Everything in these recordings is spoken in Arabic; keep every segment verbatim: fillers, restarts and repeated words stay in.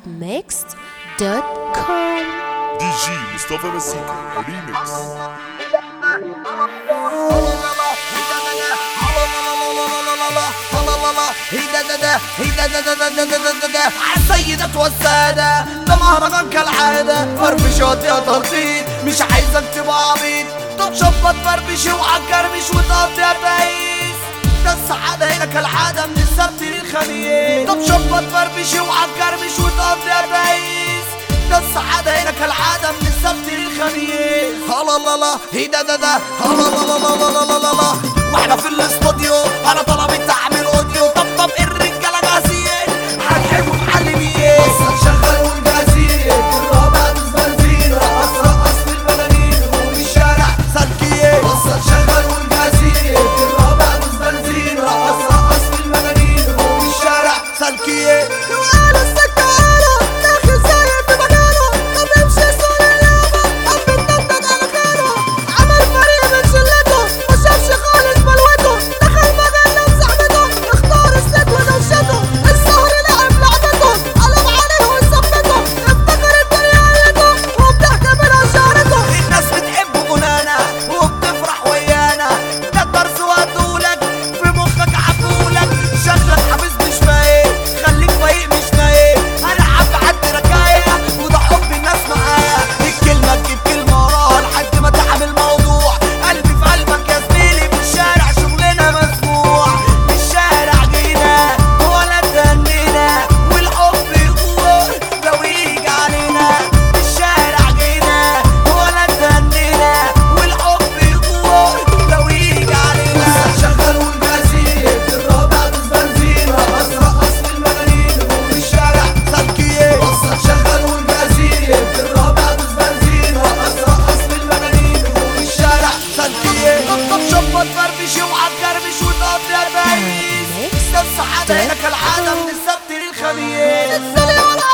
ميكس دوت كوم. دي جي مصطفى مسيكا ريميكس. عالسيدة والسادة ده مهرجان كالعادة، فرفشات يا ترطيط مش عايزك تبقى عبيط. طب شبط فرفش وعالكرمش وتقضي يا بايس، ده السعادة هنا كالعادة من السبت للخميس. طب شبط فرفش وعالكرمش وتقضي يا بايس، ده السعادة هنا كالعادة من السبت للخميس. هلا لا لا هي ده ده ده هلا لا لا لا لا لا لا لا. واحنا في الاستوديو انا طلبت اعمل اوديو. طب طب الرجالة جاهزين هنحبوا معلمين. بص شغل والجاهزين الرابع دوس بنزين، رقص رقص في المجانين وفي الشارع سلكيين. بص شغل والجاهزين الرابع دوس بنزين، رقص رقص في المجانين وفي الشارع سلكيين. السعادة هنا كالعادة من السبت للخميس.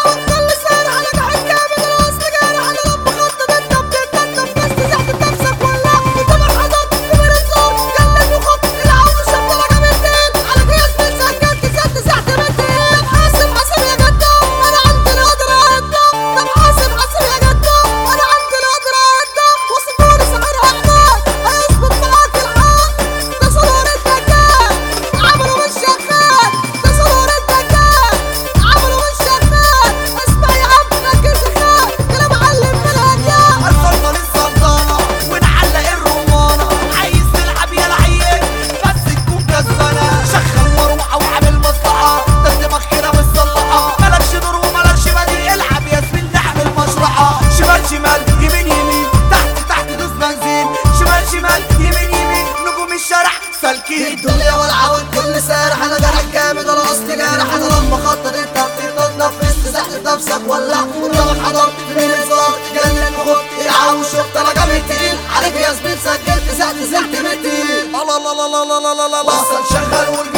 شمال يمين يمين تحت تحت دوس بنزين، شمال شمال يمين يمين نجوم الشارع سالكين. الدنيا والعود كل سارح انا جارح جامد، انا اصلي جارح. انا لما خطط التخطيط اتنفست سحت نفسك ولع قدامك حضرت في مين الزار تجنن وخدت العاب وشفت انا جامد تقيل عليك يا زميل. سجلت ساعت زلت متين. لا لا لا لا لا لا لا لا. وصل شغل